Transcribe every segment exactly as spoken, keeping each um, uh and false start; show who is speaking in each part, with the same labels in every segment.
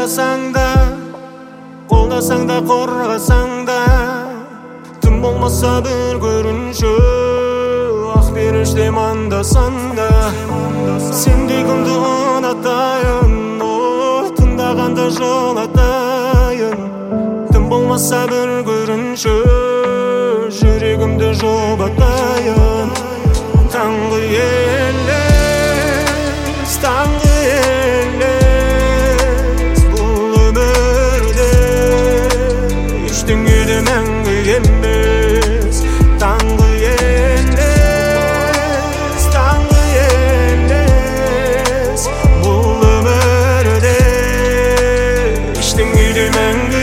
Speaker 1: карасаң да, колдасаң да, коргасаң да, тым болмаса бир көрүнүшү ак бериштей мандасаң да, сендей кымды унатайын, ой тыңдаганда жолатайын, тым болмаса бир көрүнүшү жүрөгүмдү жолбатайын. Таңғы елес, таңғы елес, бұл өмірде ештеңе де мәңгі емес. Таңғы елес, таңғы елес, бұл өмірде ештеңе де мәңгі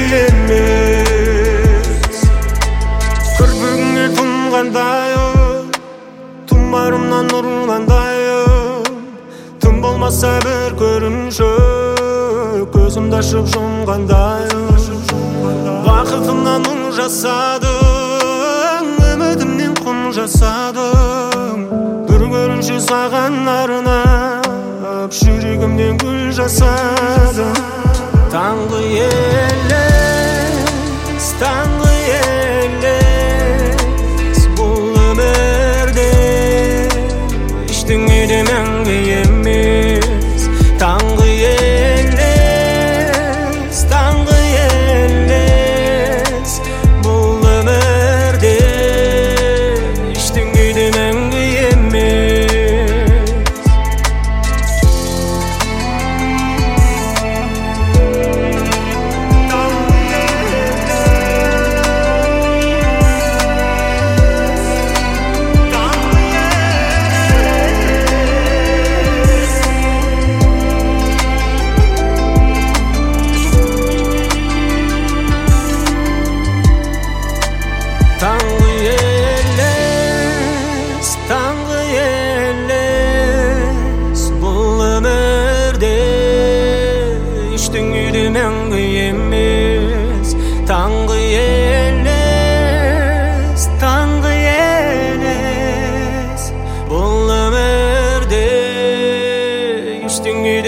Speaker 1: емес. Кірпігіңе тұнғандайым, тұмарымнан нұрландайым, тым болмаса бір көрініші көзімді ашып жұмғандайым. Бақытымнан мұң жасадым, үмітімнен құн жасадым, бір көрініші саған арнап жүрегімнен гүл жасадым. Таңғы елес, таңғы елес, бұл өмірде ештеңе де мәңгі емес. Таңғы елес, таңғы елес, бұл өмірде ештеңе де мәңгі емес. Таңғы елес, таңғы елес, бұл өмірде ештеңе де мәңгі емес. Таңғы елес, таңғы елес, бұл өмірде ештеңе